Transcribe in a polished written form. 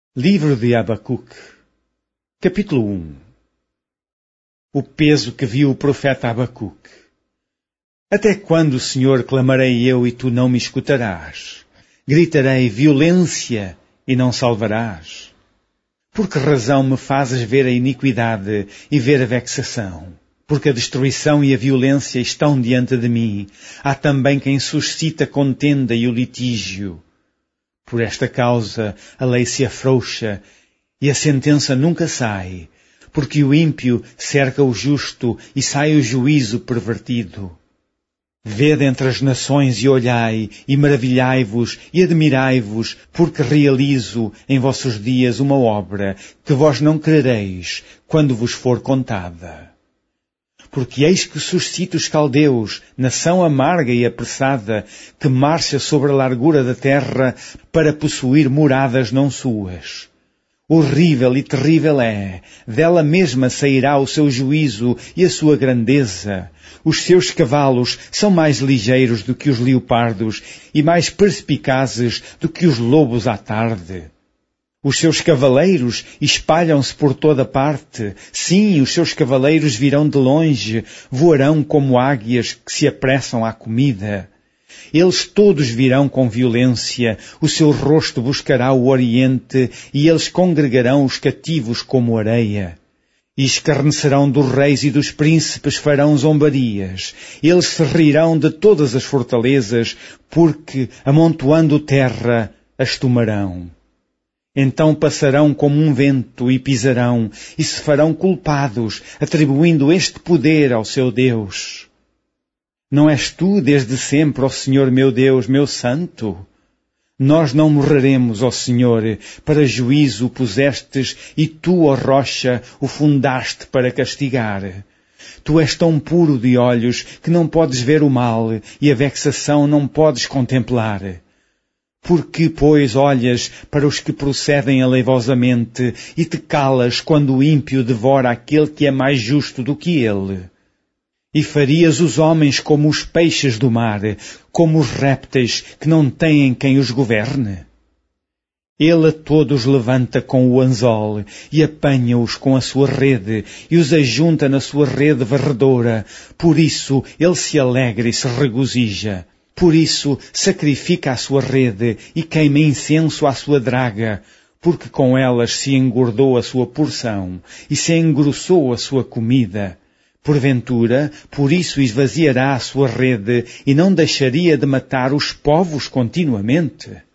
Livro de Abacuque, capítulo 1. O peso que viu o profeta Abacuque. Até quando, Senhor, clamarei eu e tu não me escutarás? Gritarei violência e não salvarás? Por que razão me fazes ver a iniquidade e ver a vexação? Porque a destruição e a violência estão diante de mim. Há também quem suscita contenda e o litígio. Por esta causa a lei se afrouxa e a sentença nunca sai, porque o ímpio cerca o justo e sai o juízo pervertido. Vede entre as nações e olhai, e maravilhai-vos e admirai-vos, porque realizo em vossos dias uma obra que vós não crereis quando vos for contada. Porque eis que suscito os caldeus, nação amarga e apressada, que marcha sobre a largura da terra para possuir moradas não suas. Horrível e terrível é, dela mesma sairá o seu juízo e a sua grandeza. Os seus cavalos são mais ligeiros do que os leopardos e mais perspicazes do que os lobos à tarde. Os seus cavaleiros espalham-se por toda parte. Sim, os seus cavaleiros virão de longe, voarão como águias que se apressam à comida. Eles todos virão com violência, o seu rosto buscará o oriente, e eles congregarão os cativos como areia. E escarnecerão dos reis e dos príncipes, farão zombarias. Eles se rirão de todas as fortalezas, porque, amontoando terra, as tomarão. Então passarão como um vento e pisarão, e se farão culpados, atribuindo este poder ao seu Deus. Não és tu desde sempre, ó Senhor meu Deus, meu Santo? Nós não morreremos, ó Senhor, para juízo o pusestes, e tu, ó rocha, o fundaste para castigar. Tu és tão puro de olhos que não podes ver o mal, e a vexação não podes contemplar. Por que, pois, olhas para os que procedem aleivosamente e te calas quando o ímpio devora aquele que é mais justo do que ele? E farias os homens como os peixes do mar, como os répteis que não têm quem os governe? Ele a todos levanta com o anzol e apanha-os com a sua rede e os ajunta na sua rede varredora. Por isso ele se alegra e se regozija. Por isso sacrifica a sua rede e queima incenso à sua draga, porque com elas se engordou a sua porção e se engrossou a sua comida. Porventura, por isso esvaziará a sua rede e não deixaria de matar os povos continuamente?